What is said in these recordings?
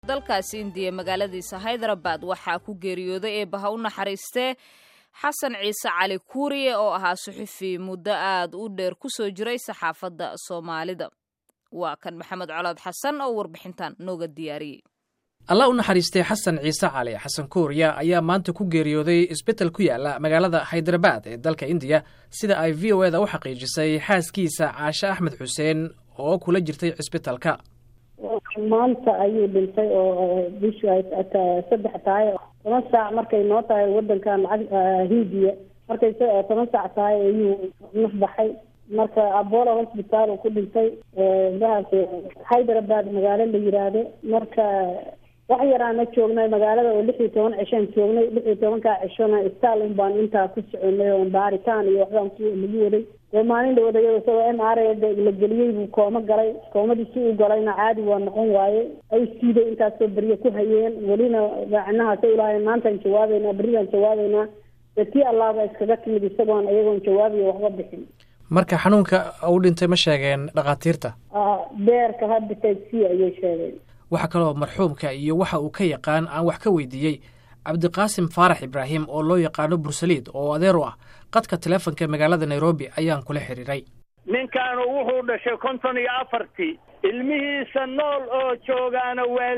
dalkaasi Indiya magaaladiisa Hyderabad waxaa ku geeriyooday eebaha u naxariistay xasan ciise cali kuuriye oo ahaa suxufi muddo aad u dheer ku soo jiray saxaafadda Soomaalida. waa kan maxamed colaad xasan oo warbixintan nooga diyaariyay. Allah u naxariistay xasan ciise cali xasan kuuriye ayaa maanta ku geeriyooday isbitaal ku yaala magaalada Hyderabad ee dalka Indiya sida ay VOA-da u xaqiijisay xaaskiisa Caasha Axmed Xuseen oo kula jirtay isbitaalka. maanta ayuu dhintay oo bishu ay 3 tahay 10 saac markay noo tahay wadankan Hindiya markay 10 saac tahay ayuu nafbaxay marka Apollo Hospital uu ku dhintay Hyderabad magaalo la yiraahdo marka wax yaraana joognay magaalada oo 16 cishan joognay 16ka cishana isbitaalin baan inta ku soconay oo baaritaan iyo waxaan ku waday maalin dawladda soo MRA la geliyay buu koomadii uu galayna caadi waa noqon waaye ay siiday intaas soo bariyo ku hayeen walina gacanaha soo ilaahay maanta jawaabayna dadkii Allah ba iskaga timid isagoon ayagoon jawaabiyo waxba bixin. marka xanuunka uu dhintay ma sheegeen dhaqaatiirta beerka hadda si ayay sheegeen. waxa kale oo marxuumka iyo waxa uu ka yaqaan aan wax ka weydiiyay Cabdiqaasim Faarax Ibraahim oo loo yaqaano Bursaliid oo adeer u ah qadka telefoonka magaalada Nairobi ayaan kula xiriiray. ninkan wuxuu dhashay 54 ilmihiisa nool oo joogaana waa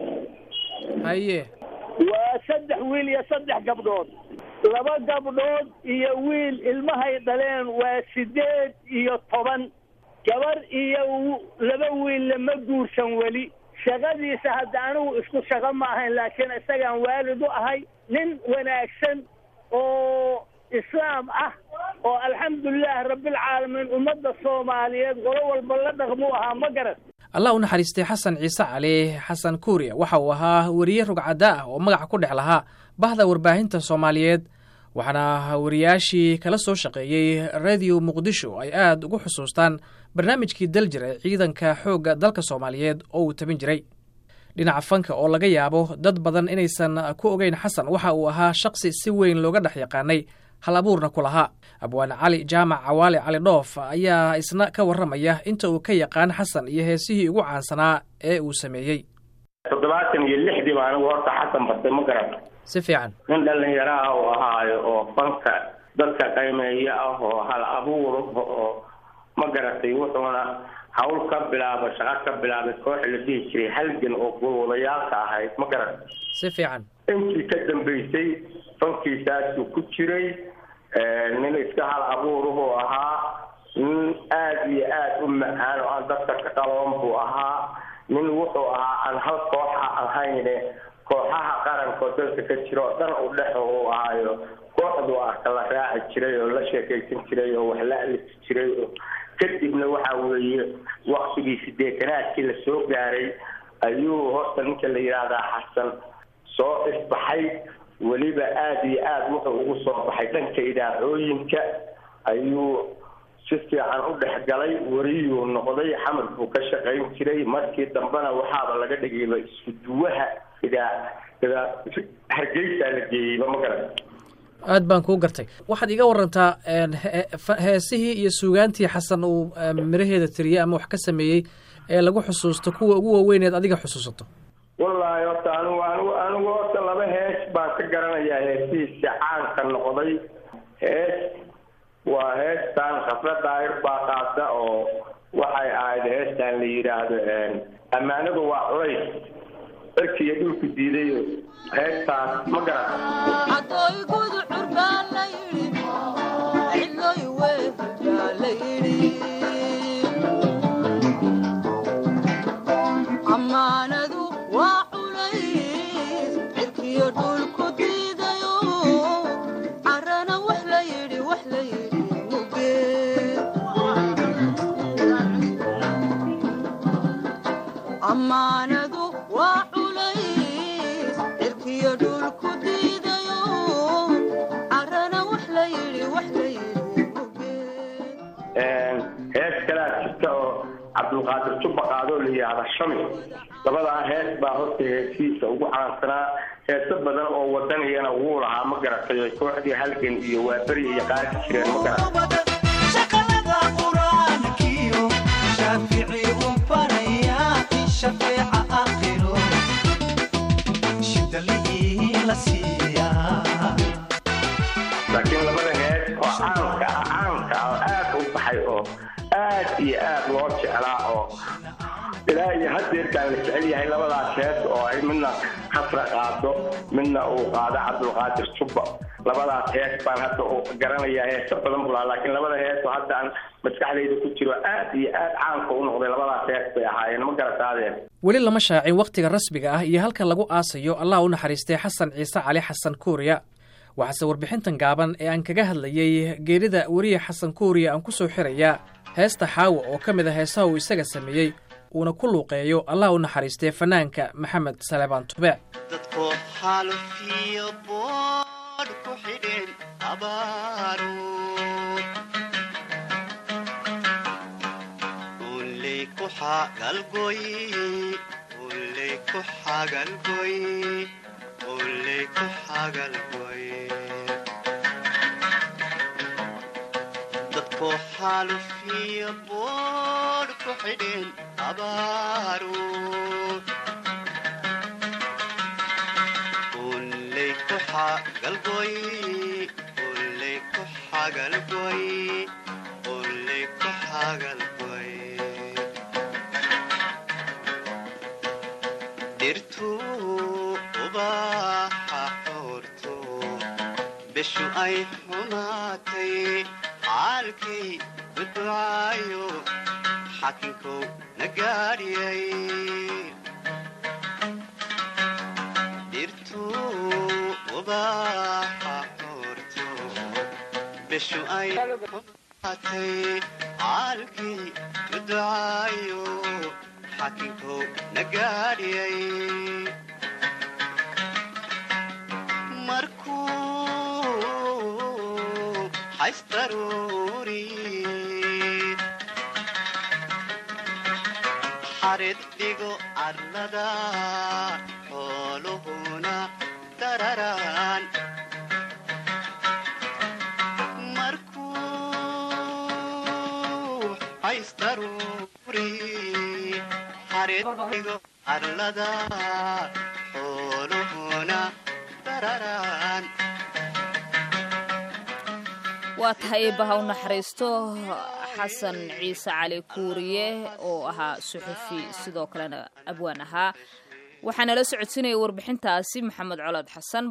6 haye waa 3 wiil iyo 3 gabdhood 2 gabdhood iyo wiil ilmahay dhaleen waa 8 iyo 10 gabar iyo 2 wiil lama guursan wali shaqadiisa hadda anigu isku shaqo ma ahayn laakiin isagaan waalid u ahay nin wanaagsan oo islaam ah oo alxamdulillah rabbil caalamiin ummadda Soomaaliyeed qolo walba la dhaqmo ahaa ma garan. Allah u naxariistay xasan ciise cali xasan kuuriye waxa uu ahaa wariye rugcada ah oo magac ku dhex lahaa bahda warbaahinta Soomaaliyeed waxaana wariyaashii kala soo shaqeeyay Radio Muqdisho ay aad ugu xusuustaan barnaamijkii daljir ee ciidanka xoogga dalka Soomaaliyeed oo uu tabin jiray. dhinaca fanka oo laga yaabo dad badan inaysan ku ogeyn xasan waxa uu ahaa shakhsi si weyn looga dhex yaqaanay hal abuurna ku lahaa. abwaan cali jaamac cawaale cali dhoof ayaa isna ka warramaya inta uu ka yaqaan xasan iyo heesihii ugu caansanaa ee uu sameeyey. 76 baan horta xasan bartay ma garan si fiican nin dhalinyaro ah oo ahaayo oo fanka dadka qiimeeya ah oo hal abuur oo ma garatay wuxuuna hawl ka bilaabo shaqo ka bilaabay koox la dhihi jiray halgan oo go'olayaalka ahayd ma garan si fiican intii ka dambeysay fankiisaas ku jiray nin iska hal abuur oo ahaa nin aad iyo aad u macaan oo dadka ka qaban buu ahaa nin wuxuu ahaa aan hal koox ahayn kooxaha qaranka dadka ka jiro dhan u dhex oo ahaayo kooxdu kala raaci jiray oo la sheekaysan jiray oo wax la alif jiray oo kadibna waxa weeye waqtigii 80-aadkii la soo gaaray ayuu horta ninka la yiraahdo xasan soo isbaxay waliba aad iyo aad wuxuu ugu soo baxay dhanka idaacooyinka ayuu si fiican u dhexgalay wariyuu noqday xamar buu ka shaqayn jiray markii dambena waxaaba laga dhigay isku duwaha ida hargeysa la geeyay ma garan aad baan ku gartay waxaad iga warantaa heesihii iyo suugaantii xasan uu miraheeda tiriyay ama wax ka sameeyay ee lagu xusuusto kuwa ugu waaweyn adiga xusuusato. wallahi horta anigu horta 2 hees baan ka garanayaa heesihiisa caanka noqday hees waa heestan khafrada baa qaada oo waxay ahayd heestan la yiraahdo amaanadu waa culays markii dhulku diiday heestan ma garan adoy guud curbaan la yiri ilooy way la yiri amaanadu waa culays irkiyo dhulku diidayo arana wax la yiri mugee amaanadu waa culays irkiyo dhulku diidayo arana wax la yiri mugee hees kala jirta oo Cabdulqaadir Tubaqaado la yiraahdo Shami labada hees baa horta heesiisa ugu caansanaa heeso badan oo wadaniyana uu lahaa ma garatay kooxdii halgan iyo waa bari iyo qaar jireen ma garatay shaqada quraankiyo shaafici u faraya shafiica aakhiro la siiyaa laakiin labada hees oo caanka oo aad u baxay oo aad iyo aad loo jeclaa oo ilaa iyo haddeerkaan la jecel yahay labadaas hees oo ay midna khasra qaado midna uu qaado cabdulqaadir jubba labadaas hees baan hadda u garanayaa heeso badan bulaa laakiin labada hees oo hadda aan maskaxdayda ku jiro aad iyo aad caanka u noqday labadaas hees bay ahaayeen ma garataadeen weli lama shaacin wakhtiga rasmiga ah iyo halka lagu aasayo allah u naxariistay xasan ciise cali xasan kuuriya waxaase warbixintan gaaban ee aan kaga hadlayey geerida weriye xasan kuuriya aan ku soo xirayaa heesta xaawa oo ka mid a heesaha uu isaga sameeyey uuna ku luuqeeyo allah u naxariistay fanaanka maxamed salebaan tubeec dadku xaalufiyo boodh ku xidheen abaaruud uley ku xagalgoy uley ku xagalgoy uley ku xagalgoy dadku xaalufiyo boodh ku xidheen abaaruud uley ku xagalgoy uley ku xagalgoy uley ku xagalgoy dhirtuu ubaxa xoorto bishu ay xumaatay caalkay duducaayo xakinkow na gaadhiyay dhirtuu ubaxa xoorto bishu ay xumaatay caalkii duducaayo xakinkow na gaadhiyay markuu haystaruuri xarid dhigo arlada xooluhuna dararaan markuu haystaruuri xarid dhigo arlada xooluhuna dararaan waa tahay eebbaha u naxariisto xasan ciise cali kuuriye oo ahaa suxufi sidoo kalena abwaan ahaa waxaana la socodsiinaya warbixintaasi maxamed colaad xasan